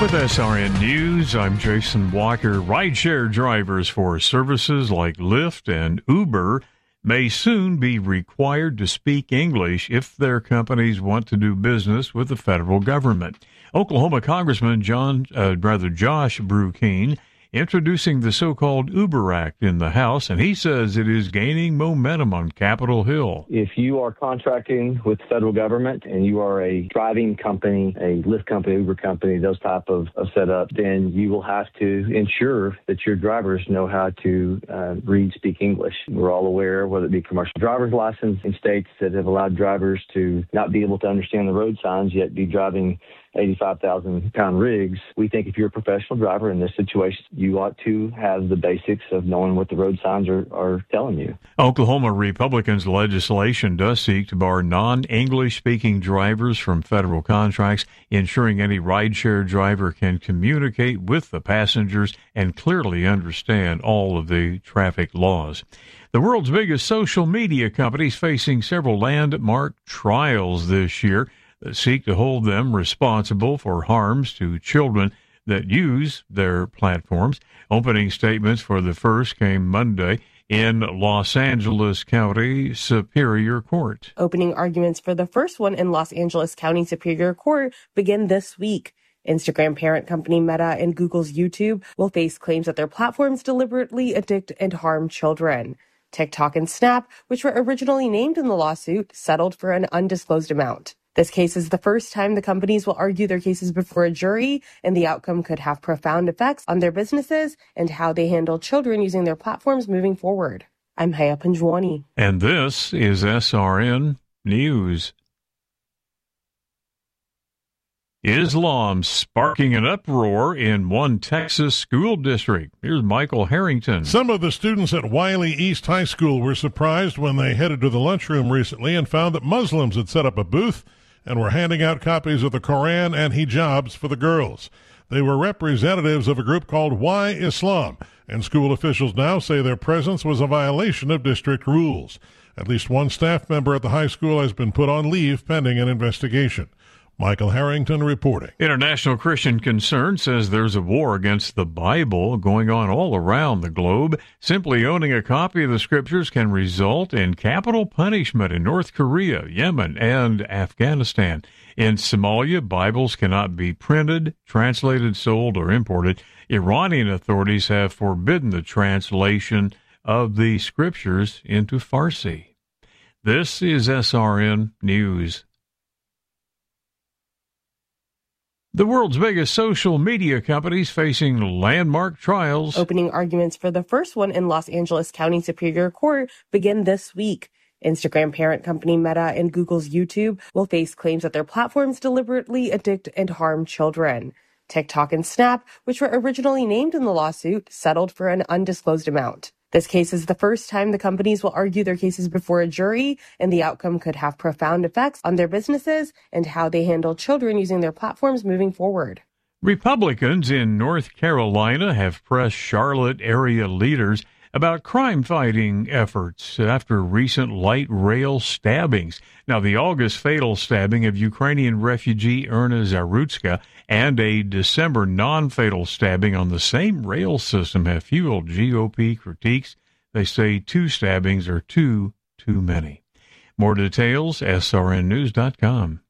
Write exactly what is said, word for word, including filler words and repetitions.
With S R N News, I'm Jason Walker. Rideshare drivers for services like Lyft and Uber may soon be required to speak English if their companies want to do business with the federal government. Oklahoma Congressman John, uh, rather Josh Brukeen, introducing the so-called Uber Act in the House, and he says it is gaining momentum on Capitol Hill. If you are contracting with the federal government and you are a driving company, a Lyft company, Uber company, those type of, of setup, then you will have to ensure that your drivers know how to uh, read, speak English. We're all aware, whether it be commercial driver's license in states that have allowed drivers to not be able to understand the road signs, yet be driving eighty-five thousand pound rigs. We think if you're a professional driver in this situation, you ought to have the basics of knowing what the road signs are, are telling you. Oklahoma Republicans' legislation does seek to bar non-English speaking drivers from federal contracts, ensuring any rideshare driver can communicate with the passengers and clearly understand all of the traffic laws. The world's biggest social media companies facing several landmark trials this year that seek to hold them responsible for harms to children that use their platforms. Opening statements for the first came Monday in Los Angeles County Superior Court. Opening arguments for the first one in Los Angeles County Superior Court begin this week. Instagram parent company Meta and Google's YouTube will face claims that their platforms deliberately addict and harm children. TikTok and Snap, which were originally named in the lawsuit, settled for an undisclosed amount. This case is the first time the companies will argue their cases before a jury, and the outcome could have profound effects on their businesses and how they handle children using their platforms moving forward. I'm Haya Panjwani. And this is S R N News. Islam sparking an uproar in one Texas school district. Here's Michael Harrington. Some of the students at Wiley East High School were surprised when they headed to the lunchroom recently and found that Muslims had set up a booth and were handing out copies of the Koran and hijabs for the girls. They were representatives of a group called Why Islam, and school officials now say their presence was a violation of district rules. At least one staff member at the high school has been put on leave pending an investigation. Michael Harrington reporting. International Christian Concern says there's a war against the Bible going on all around the globe. Simply owning a copy of the scriptures can result in capital punishment in North Korea, Yemen, and Afghanistan. In Somalia, Bibles cannot be printed, translated, sold, or imported. Iranian authorities have forbidden the translation of the scriptures into Farsi. This is S R N News. The world's biggest social media companies facing landmark trials. Opening arguments for the first one in Los Angeles County Superior Court begin this week. Instagram parent company Meta and Google's YouTube will face claims that their platforms deliberately addict and harm children. TikTok and Snap, which were originally named in the lawsuit, settled for an undisclosed amount. This case is the first time the companies will argue their cases before a jury, and the outcome could have profound effects on their businesses and how they handle children using their platforms moving forward. Republicans in North Carolina have pressed Charlotte area leaders about crime-fighting efforts after recent light rail stabbings. Now, the August fatal stabbing of Ukrainian refugee Erna Zarutska and a December non-fatal stabbing on the same rail system have fueled G O P critiques. They say two stabbings are too, too many. More details, S R N news dot com.